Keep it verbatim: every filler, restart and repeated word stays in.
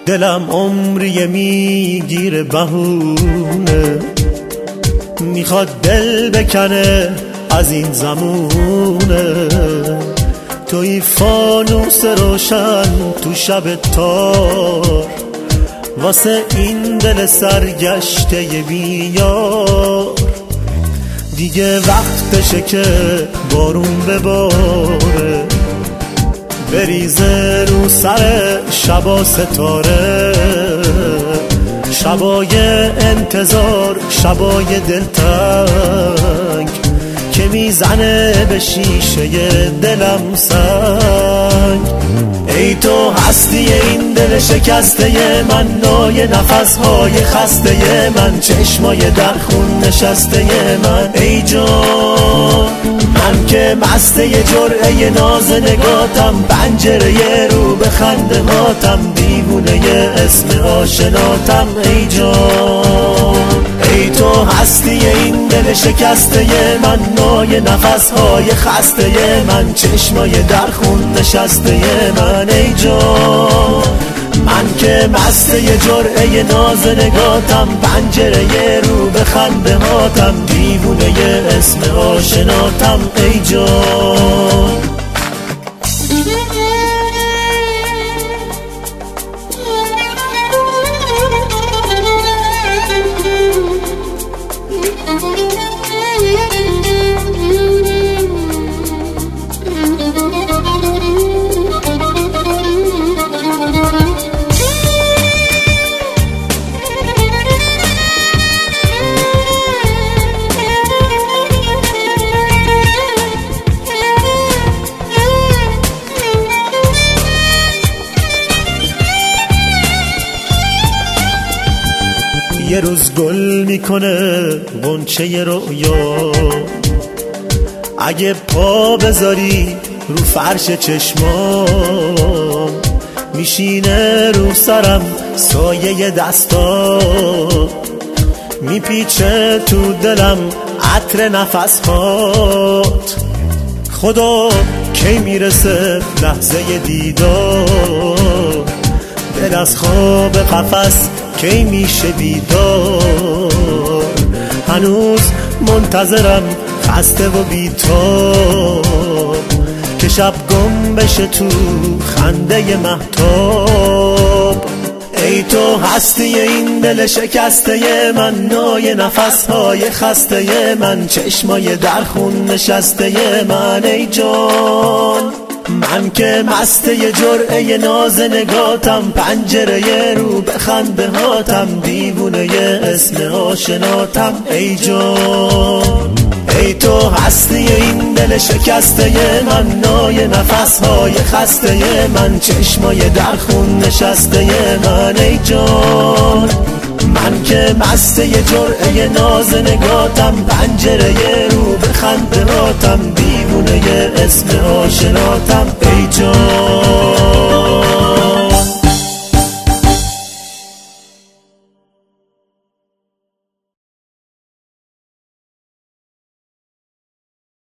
دلم عمری میگیره بهونه، میخواد دل بکنه از این زمونه. توی فانوس روشن تو شب تار، واسه این دل سرگشته بیار. دیگه وقتشه که بارون بباره، بریزه رو سر شبا ستاره. شبای انتظار، شبای دلتنگ که میزنه به شیشه دلم سنگ. ای تو هستی این دل شکسته من، نای نفسهای خسته من، چشمای در خون نشسته من. ای جان من که مسته جرعه ناز نگاتم، پنجره رو به خنده هاتم، دیوونه اسم آشناتم. ای جان ای تو هستی این دل شکسته من، نای نفسهای خسته من، چشمای در خون نشسته من. ای جان من که مسته جرعه ناز نگاتم، پنجره رو به خنده هاتم، دیوونه اسم آشناتم. ای جان یه روز گل میکنه غنچه رویا، اگه پا بذاری رو فرش چشمام، میشینه رو سرم سایه دستا، میپیچه تو دلم عطر نفسهات. خدا کی میرسه لحظه دیدار، دل از خواب قفس کی میشه بیدار. هنوز منتظرم خسته و بی‌تاب، که شب گم بشه تو خنده مهتاب. ای تو هستی این دل شکسته من، نای نفسهای خسته من، چشمای در خون نشسته من. ای جان من که مسته جرعه ناز نگاتم، پنجره رو به خنده هاتم، دیوونه اسم آشناتم. ای جان ای تو هستی این دل شکسته من، نای نفسهای خسته من، چشمای در خون نشسته من. ای جان من که مسته جرعه ناز نگاتم، پنجره رو به خنده هاتم، دیوونه اسم آشناتم. ای